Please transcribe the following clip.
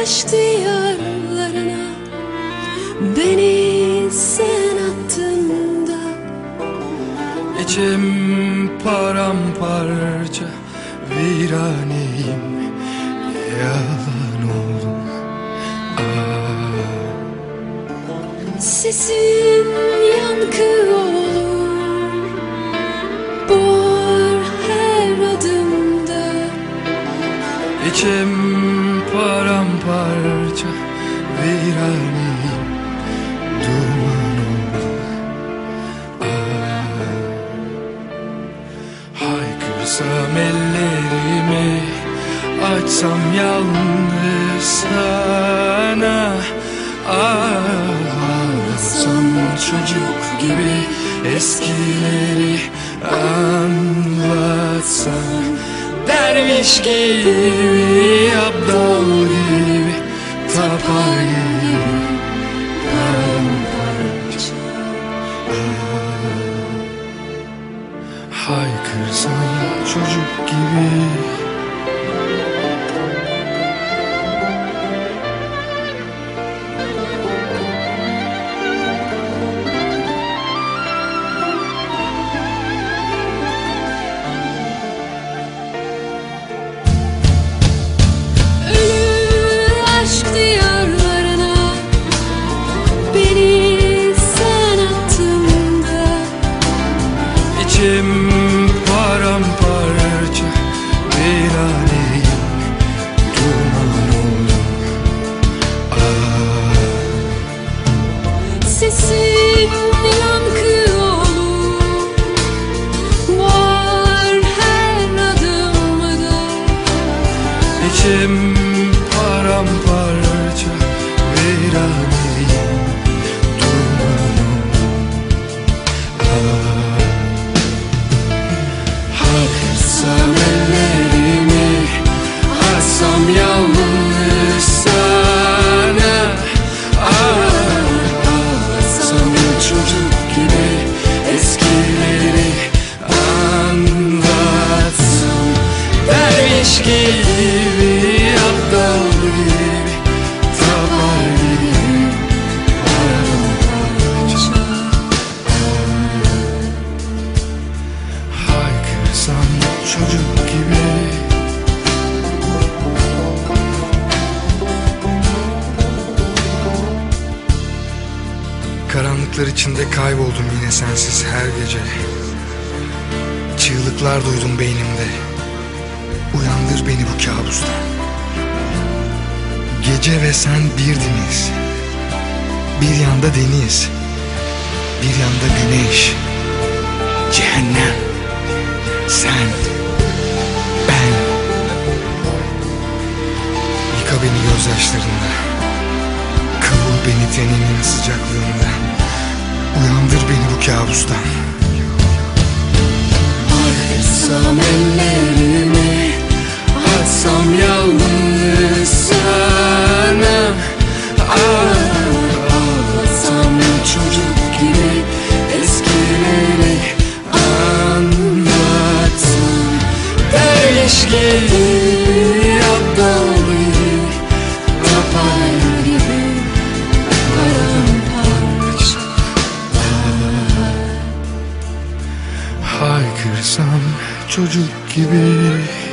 aşk diyarlarına beni sen attın da. İçim paramparça, viraneyim, yalan oldum. Sesin yankı olur, boğar her adımda. İçim paramparça, viraneyim, duman oldum. Haykırsam ellerimi, açsam yalnız sana. Ağlasam çocuk gibi, eskileri anlatsam. Derviş gibi, abdal gibi, tapar gibi, paramparça. Haykırsam çocuk gibi. İçim paramparça, viraneyim, duman oldum. Sesin yankı olur, var her adımda. İçim paramparça, viraneyim, duman oldum. Haykırsam ellerimi, açsam yalnız sana. Ağlasam çocuk gibi, eskileri anlatsam. Derviş gibi, abdal gibi, tapar gibi, paramparça. Haykırsam çocuk gibi. Karanlıklar içinde kayboldum yine sensiz her gece. Çığlıklar duydum beynimde. Uyandır beni bu kabustan. Gece ve sen birdiniz. Bir yanda deniz, bir yanda güneş. Cehennem, sen, ben. Yıka beni gözyaşlarında, kavur beni teninin sıcaklığında. Uyandır beni bu kabustan. Haykırsam ellerimi, açsam yalnız sana. Ağlasam çocuk gibi, eskileri anlatsam. Derviş gibi, abdal gibi, tapar gibi, paramparça. Haykırsam çocuk gibi.